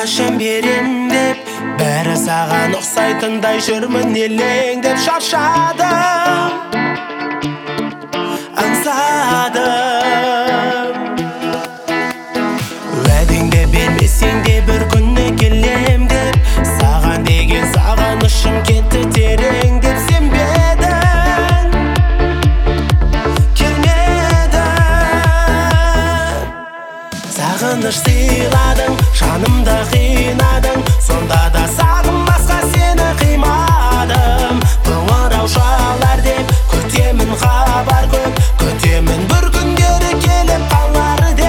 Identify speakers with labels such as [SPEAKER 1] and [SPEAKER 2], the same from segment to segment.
[SPEAKER 1] қашан берем деп, бәрі саған ұқсайтындай жүрмін елеңдеп. Шаршадым, аңсадым, уәдеңді бермесең де бір күні келем деп. Саған деген сағынышым кетті терең деп. Сенбедің, келмедің, сағыныш сыйладың, жанымды қинадың. Сонда да сағынбасқа сені қимадым. Қоңырау шалар деп күтемін, хабар көп күтемін, бір күндері келіп қалар деп.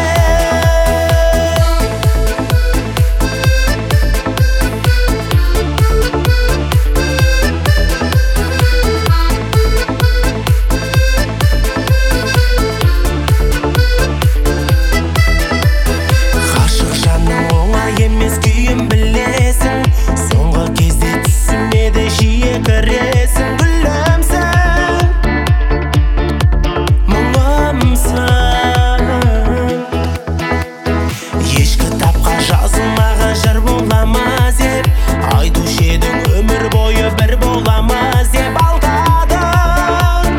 [SPEAKER 1] Ғашық жанның оңай емес күйін білесің. Соңғы кезде түсіме де жиі кіресің. Гүлімсің, мұңымсың, еш кітапқа жазылмаған жыр боламыз деп. Айтушы едің өмір бойы бір боламыз деп. Алдадың,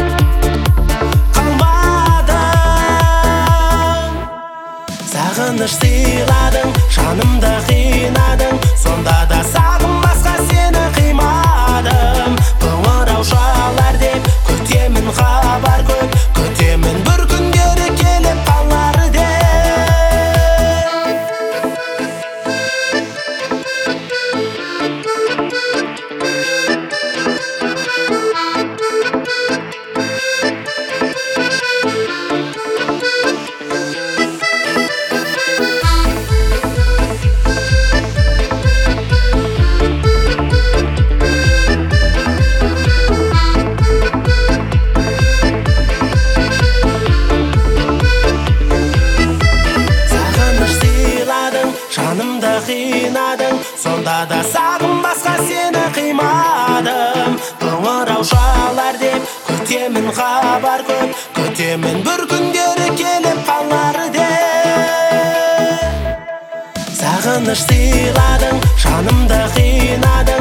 [SPEAKER 1] қалмадың, сағыныш сыйладың, жанымды қинадың. Сонда да сағынбасқа сені қимадым. Қоңырау шалар деп күтемін, хабар көп күтемін, бір күндері келіп қалар деп. Сағыныш сыйладың, жанымды қинадың. Сонда да сағынбасқа сені қимадым. Қоңырау шалар деп күтемін, хабар көп күтемін, бір күндері келіп қалар деп. Сағыныш сыйладың, жанымды қинадың.